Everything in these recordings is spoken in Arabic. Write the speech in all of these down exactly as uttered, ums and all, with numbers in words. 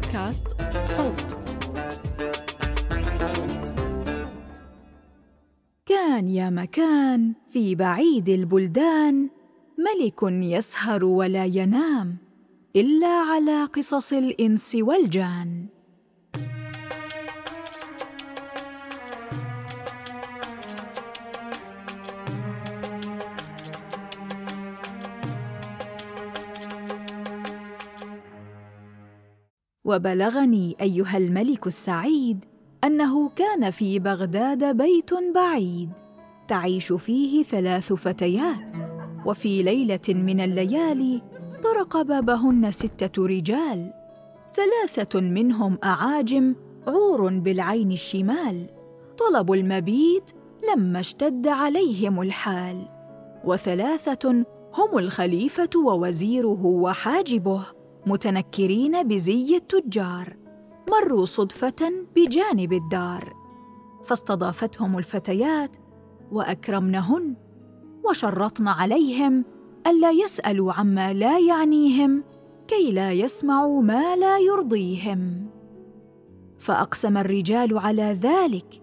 بودكاست صوت. كان يا مكان في بعيد البلدان ملك يسهر ولا ينام إلا على قصص الإنس والجان. وبلغني أيها الملك السعيد أنه كان في بغداد بيت بعيد تعيش فيه ثلاث فتيات، وفي ليلة من الليالي طرق بابهن ستة رجال، ثلاثة منهم أعاجم عور بالعين الشمال، طلبوا المبيت لما اشتد عليهم الحال، وثلاثة هم الخليفة ووزيره وحاجبه متنكرين بزي التجار، مروا صدفة بجانب الدار، فاستضافتهم الفتيات وأكرمنهن، وشرطن عليهم ألا يسألوا عما لا يعنيهم كي لا يسمعوا ما لا يرضيهم. فأقسم الرجال على ذلك،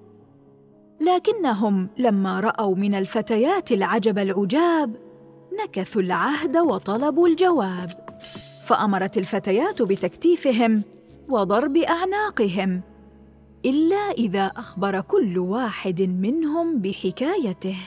لكنهم لما رأوا من الفتيات العجب العجاب نكثوا العهد وطلبوا الجواب، فأمرت الفتيات بتكتيفهم وضرب أعناقهم، إلا إذا أخبر كل واحد منهم بحكايته.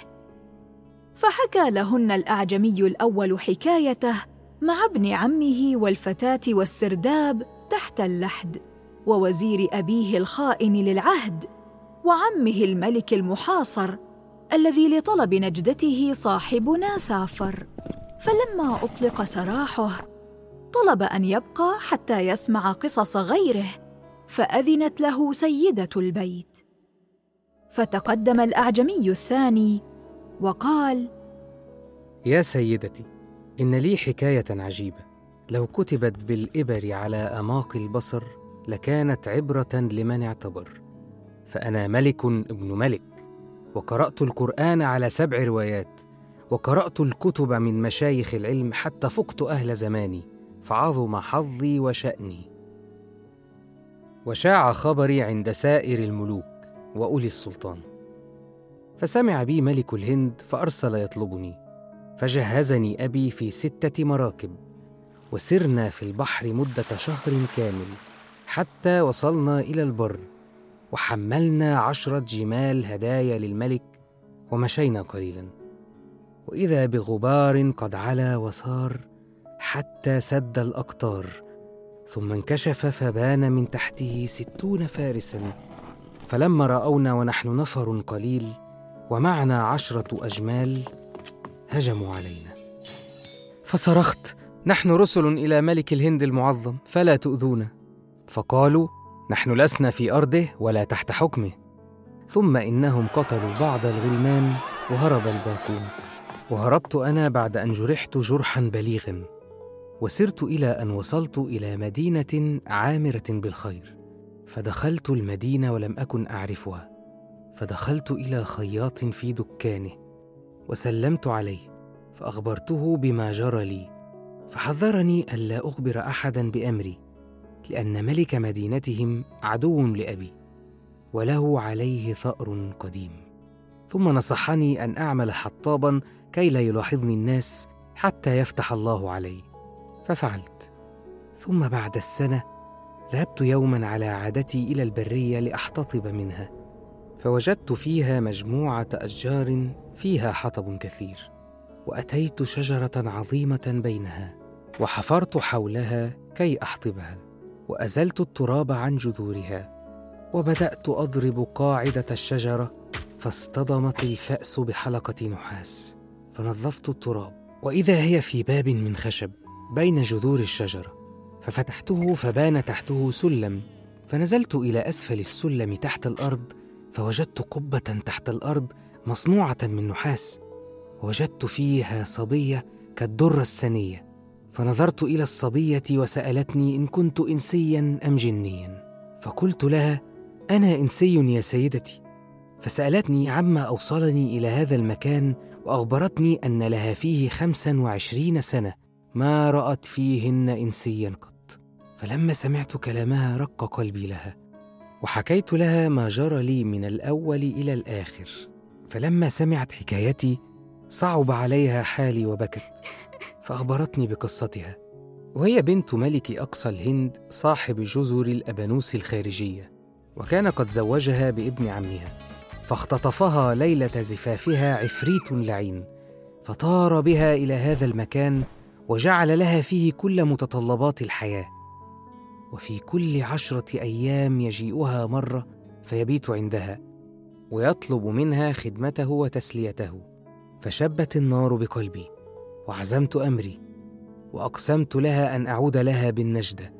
فحكى لهن الأعجمي الأول حكايته مع ابن عمه والفتاة والسرداب تحت اللحد، ووزير أبيه الخائن للعهد، وعمه الملك المحاصر الذي لطلب نجدته صاحبنا سافر. فلما أطلق سراحه طلب أن يبقى حتى يسمع قصص غيره، فأذنت له سيدة البيت. فتقدم الأعجمي الثاني وقال: يا سيدتي، إن لي حكاية عجيبة، لو كتبت بالإبر على أماق البصر لكانت عبرة لمن اعتبر. فأنا ملك ابن ملك، وقرأت القرآن على سبع روايات، وقرأت الكتب من مشايخ العلم حتى فقت أهل زماني، فعظم حظي وشأني. وشاع خبري عند سائر الملوك وأولي السلطان، فسمع بي ملك الهند فأرسل يطلبني، فجهزني أبي في ستة مراكب، وسرنا في البحر مدة شهر كامل حتى وصلنا إلى البر، وحملنا عشرة جمال هدايا للملك، ومشينا قليلا، وإذا بغبار قد علا وثار حتى سد الأقطار، ثم انكشف فبان من تحته ستون فارسا. فلما رأونا ونحن نفر قليل ومعنا عشرة أجمال هجموا علينا، فصرخت: نحن رسل إلى ملك الهند المعظم فلا تؤذونا. فقالوا: نحن لسنا في أرضه ولا تحت حكمه. ثم إنهم قتلوا بعض الغلمان وهرب الباقون، وهربت أنا بعد أن جرحت جرحا بليغا، وسرت إلى أن وصلت إلى مدينة عامرة بالخير، فدخلت المدينة ولم أكن أعرفها، فدخلت إلى خياط في دكانه وسلمت عليه، فأخبرته بما جرى لي، فحذرني ألا أخبر أحدا بأمري، لأن ملك مدينتهم عدو لأبي وله عليه ثأر قديم. ثم نصحني أن أعمل حطابا كي لا يلاحظني الناس حتى يفتح الله علي، ففعلت. ثم بعد السنة ذهبت يوما على عادتي إلى البرية لأحتطب منها، فوجدت فيها مجموعة أشجار فيها حطب كثير، وأتيت شجرة عظيمة بينها وحفرت حولها كي أحطبها، وأزلت التراب عن جذورها، وبدأت أضرب قاعدة الشجرة، فاصطدمت الفأس بحلقة نحاس، فنظفت التراب، وإذا هي في باب من خشب بين جذور الشجرة، ففتحته فبان تحته سلم، فنزلت إلى أسفل السلم تحت الأرض، فوجدت قبة تحت الأرض مصنوعة من نحاس، وجدت فيها صبية كالدرة السنية، فنظرت إلى الصبية وسألتني إن كنت إنسيا أم جنيا، فقلت لها: أنا إنسي يا سيدتي. فسألتني عما أوصلني إلى هذا المكان، وأخبرتني أن لها فيه خمسا وعشرين سنة ما رأت فيهن إنسيا قط. فلما سمعت كلامها رق قلبي لها، وحكيت لها ما جرى لي من الأول إلى الآخر. فلما سمعت حكايتي صعب عليها حالي وبكت، فأخبرتني بقصتها، وهي بنت ملك أقصى الهند صاحب جزر الأبانوس الخارجية، وكان قد زوجها بابن عمها، فاختطفها ليلة زفافها عفريت لعين، فطار بها إلى هذا المكان وجعل لها فيه كل متطلبات الحياة. وفي كل عشرة أيام يجيئها مرة فيبيت عندها ويطلب منها خدمته وتسليته. فشبت النار بقلبي، وعزمت أمري، وأقسمت لها أن أعود لها بالنجدة.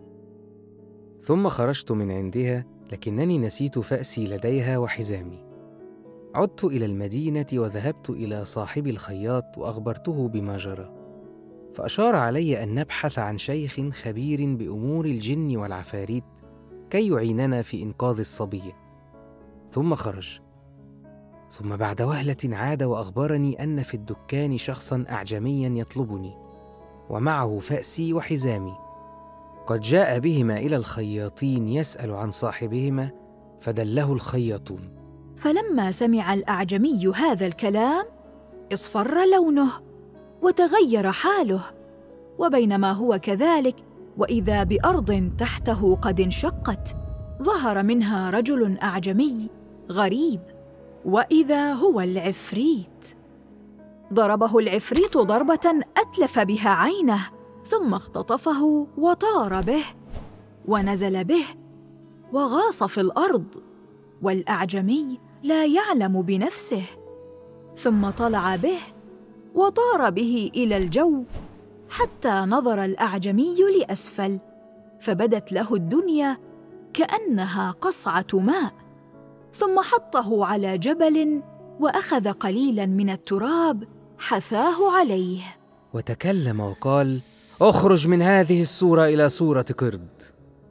ثم خرجت من عندها، لكنني نسيت فأسي لديها وحزامي. عدت إلى المدينة وذهبت إلى صاحب الخياط وأخبرته بما جرى، فأشار علي أن نبحث عن شيخ خبير بأمور الجن والعفاريت كي يعيننا في إنقاذ الصبية. ثم خرج، ثم بعد وهلة عاد وأخبرني أن في الدكان شخصاً أعجمياً يطلبني، ومعه فأسي وحزامي، قد جاء بهما إلى الخياطين يسأل عن صاحبهما، فدله الخياطون. فلما سمع الأعجمي هذا الكلام اصفر لونه وتغير حاله، وبينما هو كذلك وإذا بأرض تحته قد انشقت، ظهر منها رجل أعجمي غريب، وإذا هو العفريت. ضربه العفريت ضربة أتلف بها عينه، ثم اختطفه وطار به ونزل به وغاص في الأرض، والأعجمي لا يعلم بنفسه. ثم طلع به وطار به إلى الجو، حتى نظر الأعجمي لأسفل، فبدت له الدنيا كأنها قصعة ماء. ثم حطه على جبل وأخذ قليلاً من التراب حثاه عليه، وتكلم وقال: اخرج من هذه الصورة إلى صورة قرد.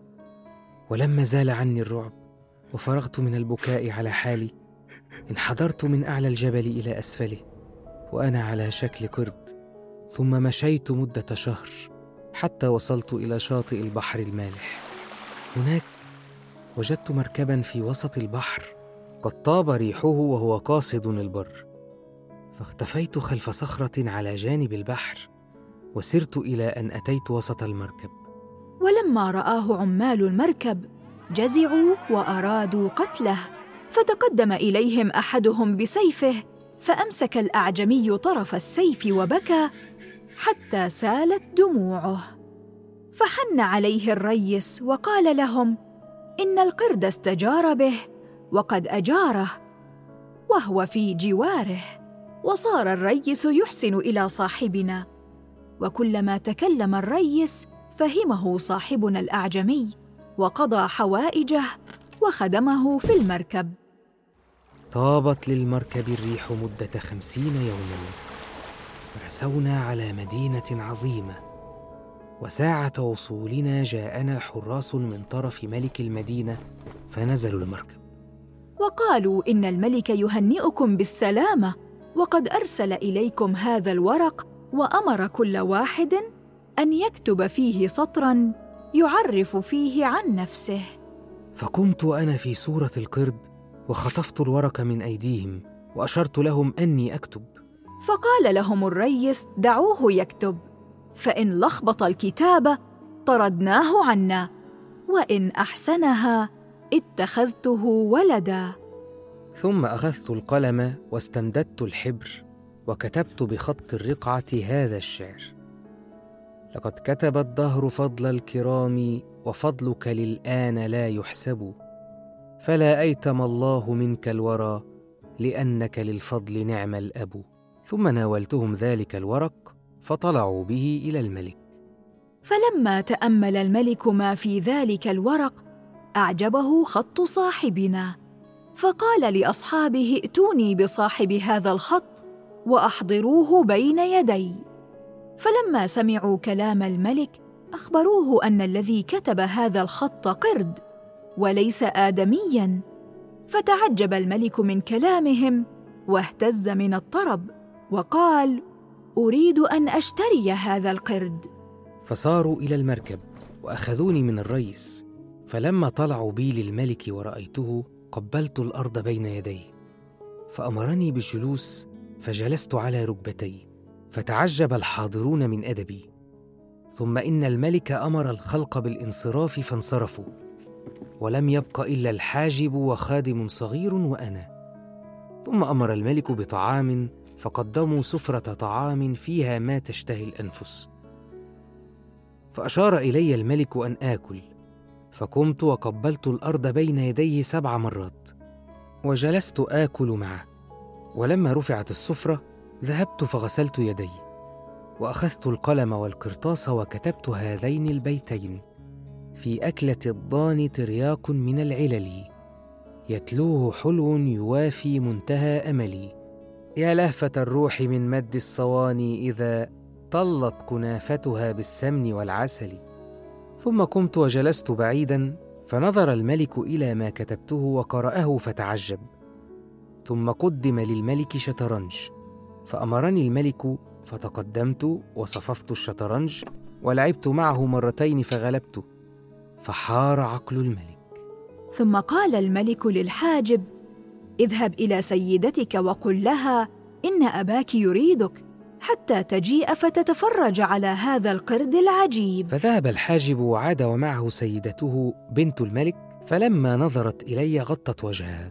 ولما زال عني الرعب وفرغت من البكاء على حالي، انحدرت من أعلى الجبل إلى أسفله وأنا على شكل قرد. ثم مشيت مدة شهر حتى وصلت إلى شاطئ البحر المالح. هناك وجدت مركباً في وسط البحر قد طاب ريحه وهو قاصد البر، فاختفيت خلف صخرة على جانب البحر، وسرت إلى أن أتيت وسط المركب. ولما رآه عمال المركب جزعوا وأرادوا قتله، فتقدم إليهم أحدهم بسيفه، فأمسك الأعجمي طرف السيف وبكى حتى سالت دموعه. فحن عليه الريس وقال لهم: إن القرد استجار به وقد أجاره وهو في جواره. وصار الريس يحسن إلى صاحبنا، وكلما تكلم الريس فهمه صاحبنا الأعجمي، وقضى حوائجه وخدمه في المركب. طابت للمركب الريح مدة خمسين يوماً، فرسونا على مدينة عظيمة، وساعة وصولنا جاءنا حراس من طرف ملك المدينة فنزلوا المركب، وقالوا: إن الملك يهنئكم بالسلامة، وقد أرسل إليكم هذا الورق، وأمر كل واحد أن يكتب فيه سطراً يعرف فيه عن نفسه. فقمت أنا في صورة القرد وخطفت الورق من أيديهم وأشرت لهم أني أكتب. فقال لهم الريس: دعوه يكتب، فإن لخبط الكتابة طردناه عنا، وإن أحسنها اتخذته ولدا. ثم أخذت القلم واستمددت الحبر وكتبت بخط الرقعة هذا الشعر: لقد كتب الدهر فضل الكرام، وفضلك للآن لا يحسب، فلا أيتم الله منك الورى، لأنك للفضل نعم الأب. ثم ناولتهم ذلك الورق فطلعوا به إلى الملك. فلما تأمل الملك ما في ذلك الورق أعجبه خط صاحبنا، فقال لأصحابه: ائتوني بصاحب هذا الخط وأحضروه بين يدي. فلما سمعوا كلام الملك أخبروه أن الذي كتب هذا الخط قرد وليس آدمياً، فتعجب الملك من كلامهم واهتز من الطرب، وقال: أريد أن أشتري هذا القرد. فصاروا إلى المركب وأخذوني من الريس. فلما طلعوا بي للملك ورأيته قبلت الأرض بين يديه، فأمرني بالجلوس فجلست على ركبتي، فتعجب الحاضرون من أدبي. ثم إن الملك أمر الخلق بالانصراف فانصرفوا، ولم يبق إلا الحاجب وخادم صغير وأنا. ثم أمر الملك بطعام، فقدموا سفرة طعام فيها ما تشتهي الأنفس. فأشار إلي الملك أن آكل، فقمت وقبلت الأرض بين يديه سبع مرات، وجلست آكل معه. ولما رفعت السفرة ذهبت فغسلت يدي، وأخذت القلم والقرطاس وكتبت هذين البيتين: في أكلة الضان ترياق من العلل، يتلوه حلو يوافي منتهى أملي. يا لهفة الروح من مد الصواني إذا طلت كنافتها بالسمن والعسل. ثم قمت وجلست بعيدا، فنظر الملك إلى ما كتبته وقرأه فتعجب. ثم قدم للملك شطرنج، فأمرني الملك، فتقدمت وصففت الشطرنج ولعبت معه مرتين فغلبته، فحار عقل الملك. ثم قال الملك للحاجب: اذهب إلى سيدتك وقل لها إن أباك يريدك حتى تجيء فتتفرج على هذا القرد العجيب. فذهب الحاجب وعاد ومعه سيدته بنت الملك، فلما نظرت إلي غطت وجهها.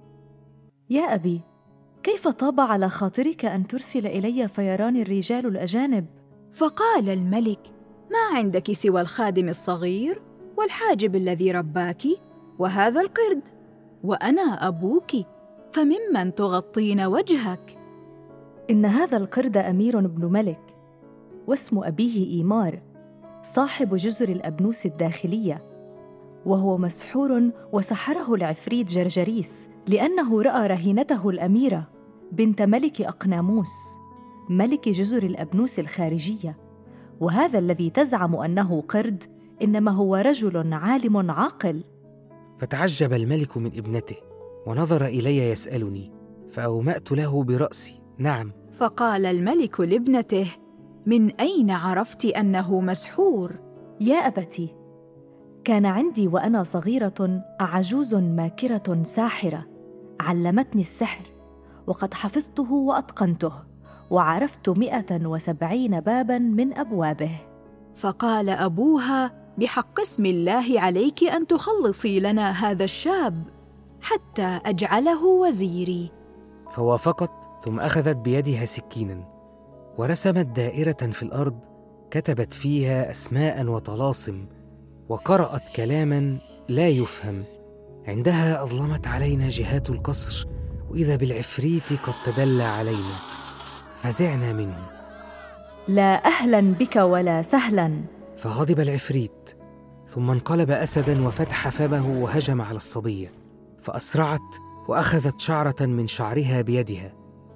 يا أبي، كيف طاب على خاطرك أن ترسل إلي فيران الرجال الأجانب؟ فقال الملك: ما عندك سوى الخادم الصغير والحاجب الذي رباك وهذا القرد، وأنا أبوك، فممن تغطين وجهك؟ إن هذا القرد أمير بن ملك، واسم أبيه إيمار، صاحب جزر الأبنوس الداخلية، وهو مسحور وسحره العفريت جرجريس، لأنه رأى رهينته الأميرة بنت ملك أقناموس ملك جزر الأبنوس الخارجية. وهذا الذي تزعم أنه قرد إنما هو رجل عالم عاقل. فتعجب الملك من ابنته ونظر إلي يسألني، فأومأت له برأسي: نعم. فقال الملك لابنته: من أين عرفت أنه مسحور؟ يا أبتي، كان عندي وأنا صغيرة عجوز ماكرة ساحرة علمتني السحر، وقد حفظته وأتقنته، وعرفت مئة وسبعين باباً من أبوابه. فقال أبوها: بحق اسم الله عليك أن تخلصي لنا هذا الشاب حتى أجعله وزيري. فوافقت، ثم أخذت بيدها سكيناً ورسمت دائرة في الأرض كتبت فيها أسماء وطلاسم، وقرأت كلاماً لا يفهم. عندها أظلمت علينا جهات القصر، وإذا بالعفريت قد تدلى علينا، فزعنا منه. لا أهلاً بك ولا سهلاً. فغضب العفريت، ثم انقلب أسداً وفتح فمه وهجم على الصبية، فأسرعت وأخذت شعرة من شعرها بيدها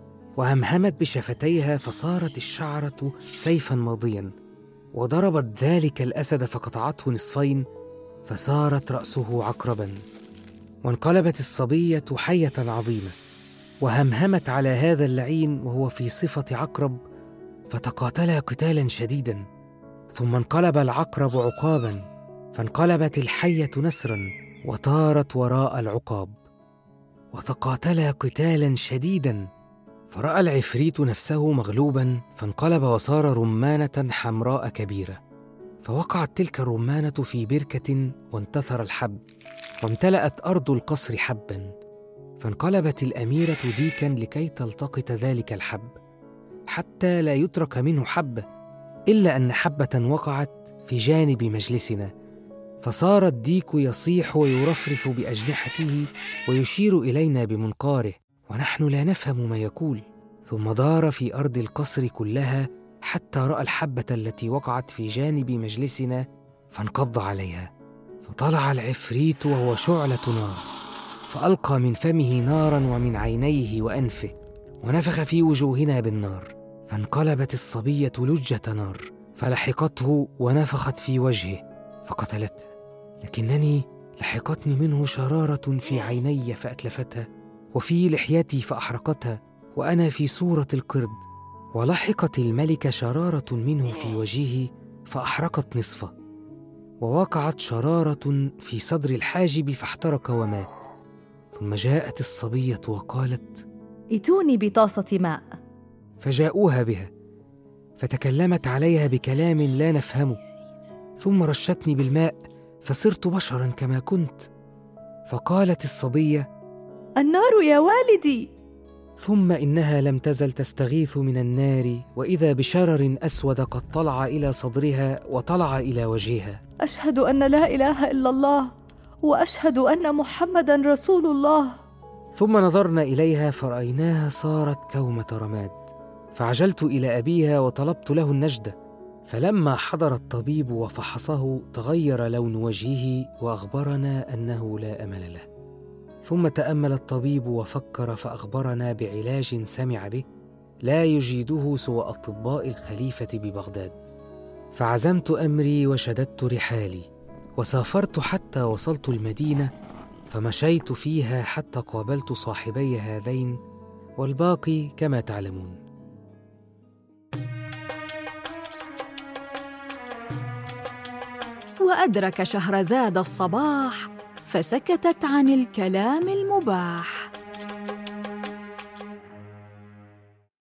وهمهمت بشفتيها، فصارت الشعرة سيفاً ماضياً، وضربت ذلك الأسد فقطعته نصفين، فصارت رأسه عقرباً. وانقلبت الصبية حية عظيمة وهمهمت على هذا اللعين وهو في صفة عقرب، فتقاتلا قتالاً شديداً. ثم انقلب العقرب عقاباً، فانقلبت الحية نسراً وطارت وراء العقاب، وتقاتلا قتالاً شديداً. فرأى العفريت نفسه مغلوباً، فانقلب وصار رمانة حمراء كبيرة، فوقعت تلك الرمانة في بركة وانتثر الحب، وامتلأت أرض القصر حباً. فانقلبت الأميرة ديكاً لكي تلتقط ذلك الحب، حتى لا يترك منه حبة، إلا أن حبة وقعت في جانب مجلسنا، فصار الديك يصيح ويرفرف بأجنحته ويشير إلينا بمنقاره، ونحن لا نفهم ما يقول. ثم دار في أرض القصر كلها حتى رأى الحبة التي وقعت في جانب مجلسنا، فانقض عليها. فطلع العفريت وهو شعلة نار، فألقى من فمه ناراً ومن عينيه وأنفه، ونفخ في وجوهنا بالنار، فانقلبت الصبية لجة نار، فلحقته ونفخت في وجهه فقتلته، لكنني لحقتني منه شرارة في عيني فأتلفتها، وفي لحيتي فأحرقتها وأنا في صورة القرد، ولحقت الملك شرارة منه في وجهه فأحرقت نصفه، ووقعت شرارة في صدر الحاجب فاحترق ومات. ثم جاءت الصبية وقالت: ائتوني بطاسة ماء. فجاءوها بها، فتكلمت عليها بكلام لا نفهمه، ثم رشتني بالماء فصرت بشرا كما كنت. فقالت الصبية: النار يا والدي. ثم إنها لم تزل تستغيث من النار، وإذا بشرر أسود قد طلع إلى صدرها وطلع إلى وجهها. أشهد أن لا إله إلا الله، وأشهد أن محمداً رسول الله. ثم نظرنا إليها فرأيناها صارت كومة رماد، فعجلت إلى أبيها وطلبت له النجدة. فلما حضر الطبيب وفحصه تغير لون وجهه وأخبرنا أنه لا أمل له. ثم تأمل الطبيب وفكر فأخبرنا بعلاج سمع به لا يجيده سوى أطباء الخليفة ببغداد. فعزمت أمري وشددت رحالي وسافرت حتى وصلت المدينة، فمشيت فيها حتى قابلت صاحبي هذين، والباقي كما تعلمون. وأدرك شهرزاد الصباح فسكتت عن الكلام المباح.